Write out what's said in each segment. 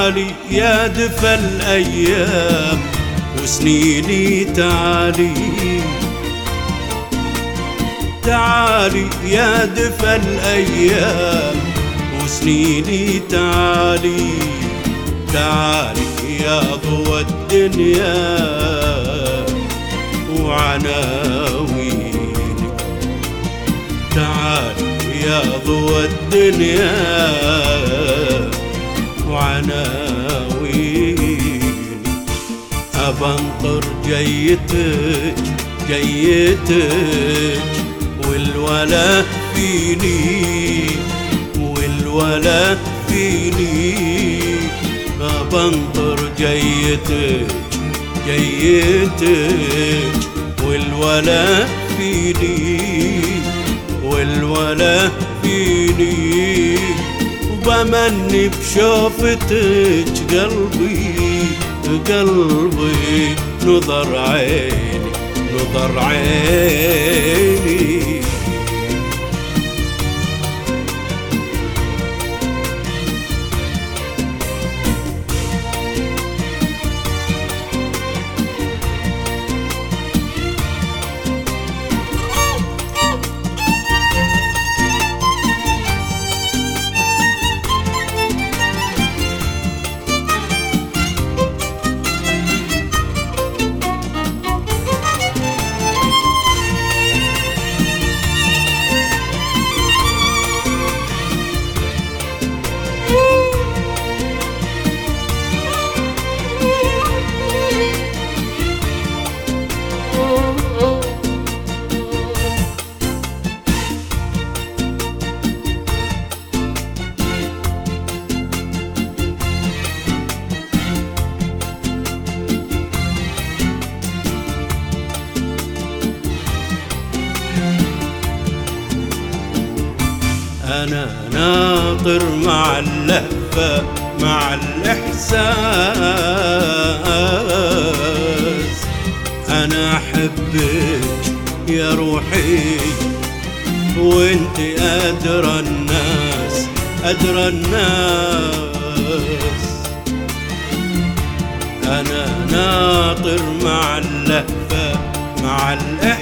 تعالي يا دفى الأيام وسنيني تعالي، تعالي يا دفى الأيام وسنيني تعالي، تعالي يا ضوى الدنيا وعناويني، تعالي يا ضوى الدنيا وعناويني. أبنطر جيتك جيتك والولا فيني، والولا فيني. أبنطر جيتك جيتك والولا فيني، والولا فيني. وبمني بشوفتك قلبي قلبي نظر عيني نظر عيني. أنا ناطر مع اللهفة مع الإحساس، أنا أحبك يا روحي وانت أدرى الناس أدرى الناس. أنا ناطر مع اللهفة مع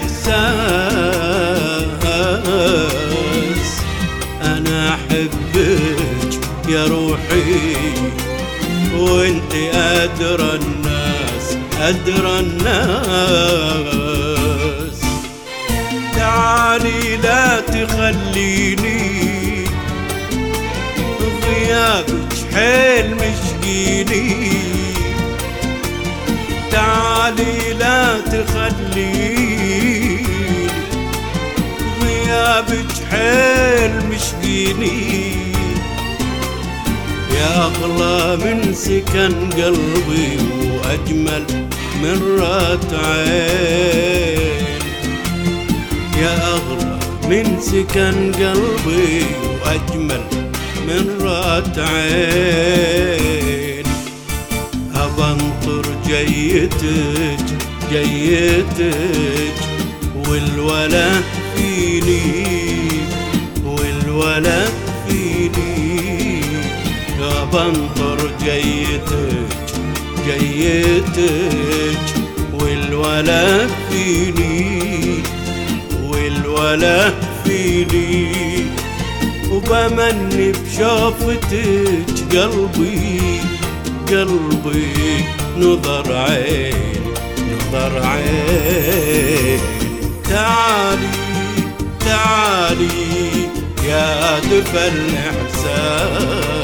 الإحساس، أنا أحبك يا روحي وانت أدرى الناس أدرى الناس. تعالي لا تخليني غيابك حيل مشقيني، تعالي لا تخليني غيابك حيل مشقيني. يا أغلى من سكن قلبي وأجمل من رات عين، يا أغلى من سكن قلبي وأجمل من رات عين. أبنطر جيتك جيتك والولا فيني، والولا فيني. أبنطر جيتك جيتك والولا فيني، والولا فيني. وبمني بشوفتك قلبي قلبي نظر عين نظر عين. تعالي تعالي يا دفى الإحساس.